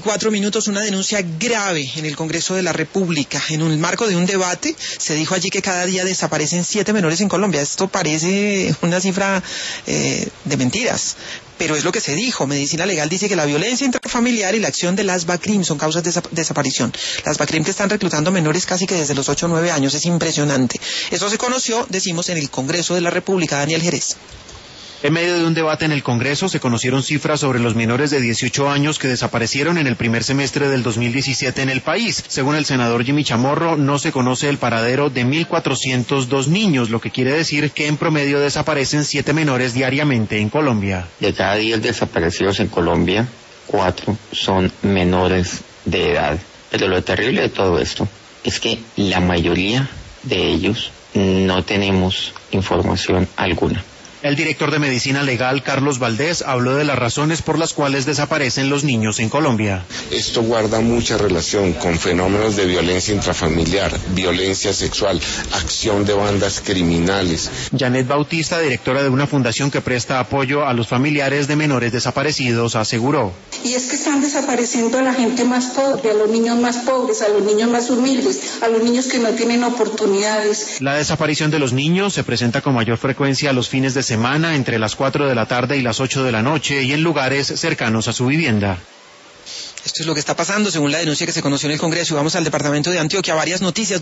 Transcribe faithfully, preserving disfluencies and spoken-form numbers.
Cuatro minutos, una denuncia grave en el Congreso de la República. En el marco de un debate se dijo allí que cada día desaparecen siete menores en Colombia. Esto parece una cifra eh, de mentiras, pero es lo que se dijo. Medicina Legal dice que la violencia intrafamiliar y la acción de las BACRIM son causas de desa- desaparición. Las BACRIM que están reclutando menores casi que desde los ocho o nueve años, es impresionante. Eso se conoció, decimos, en el Congreso de la República. Daniel Jerez. En medio de un debate en el Congreso se conocieron cifras sobre los menores de dieciocho años que desaparecieron en el primer semestre del dos mil diecisiete en el país. Según el senador Jimmy Chamorro, no se conoce el paradero de mil cuatrocientos dos niños, lo que quiere decir que en promedio desaparecen siete menores diariamente en Colombia. De cada diez desaparecidos en Colombia, cuatro son menores de edad. Pero lo terrible de todo esto es que la mayoría de ellos no tenemos información alguna. El director de Medicina Legal, Carlos Valdés, habló de las razones por las cuales desaparecen los niños en Colombia. Esto guarda mucha relación con fenómenos de violencia intrafamiliar, violencia sexual, acción de bandas criminales. Janet Bautista, directora de una fundación que presta apoyo a los familiares de menores desaparecidos, aseguró. Y es que están desapareciendo a la gente más pobre, a los niños más pobres, a los niños más humildes, a los niños que no tienen oportunidades. La desaparición de los niños se presenta con mayor frecuencia a los fines de semana, entre las cuatro de la tarde y las ocho de la noche, y en lugares cercanos a su vivienda. Esto es lo que está pasando según la denuncia que se conoció en el Congreso. Y vamos al departamento de Antioquia. Varias noticias.